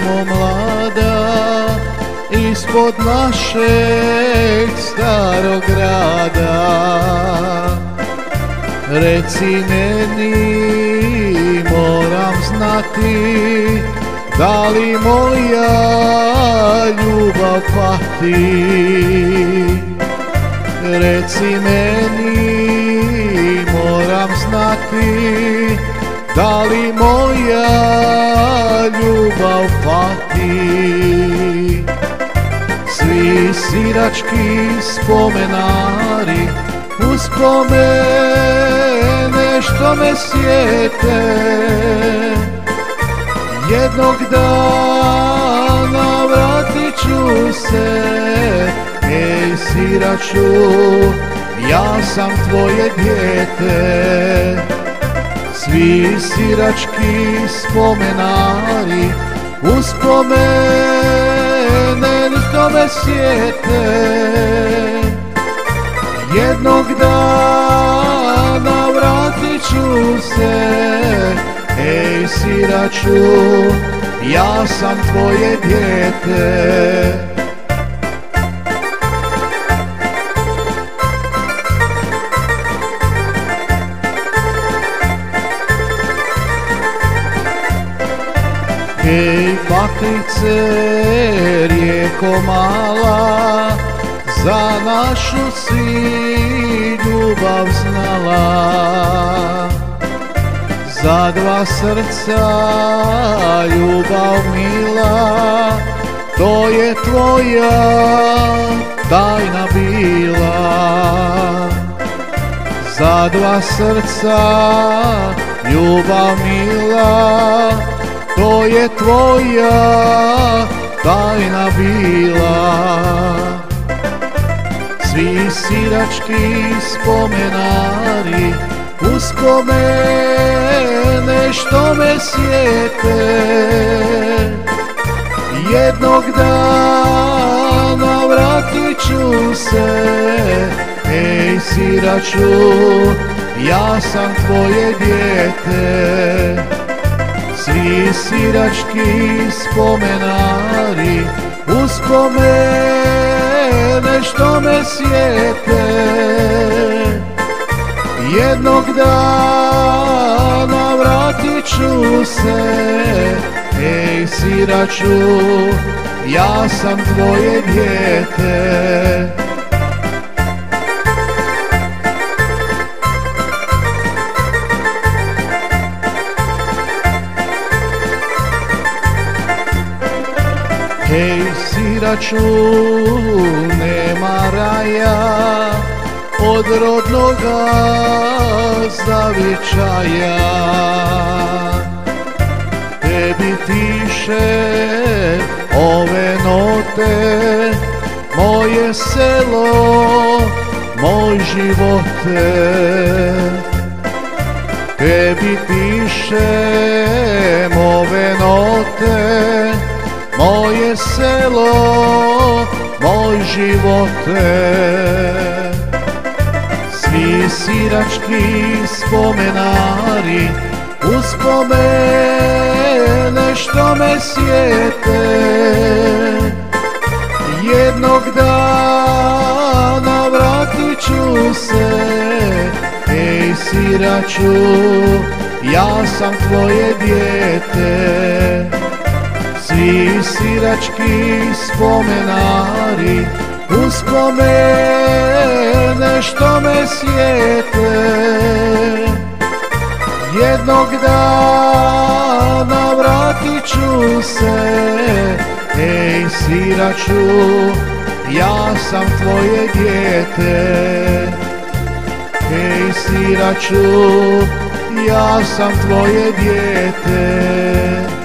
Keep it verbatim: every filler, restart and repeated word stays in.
smo mlada ispod našeg starog grada. Reci meni, moram znati, da li moja ljubav pati? Reci meni, moram znati, da li moja ljubav pati? Svi sirački spomenari, uspomene što me sjete, jednog dana vratit ću se. Ej siraču, ja sam tvoje dijete. Svi sirački spomenari, uspomene što me sjete, jednog dana vratit ću se. Ej siraču, ja sam tvoje dijete. Ej baklice, rijeko mala, za našu si ljubav znala. Za dva srca ljubav mila, to je tvoja tajna bila. Za dva srca ljubav mila, to je tvoja tajna bila. Svi sirački spomenari, uspomene što me sjete, jednog dana vratit ću se. Ej siraču, ja sam tvoje dijete. Svi sirački spomenari, uspomene što me sjete, jednog dana vratit ću se. Ej siraču, ja sam tvoje dijete. Hej siraču, nema raja od rodnoga zavičaja. Tebi piše ove note, moje selo, moj živote. Tebi pišem ove note, moje selo, moj živote. Svi sirački spomenari, uspomene što me sjete, jednog dana vratit ću se. Ej siraču, ja sam tvoje dijete. Svi sirački spomenari, uspomene što me sjete, jednog dana vratit ću se. Ej siraču, ja sam tvoje dijete. Ej siraču, ja sam tvoje dijete.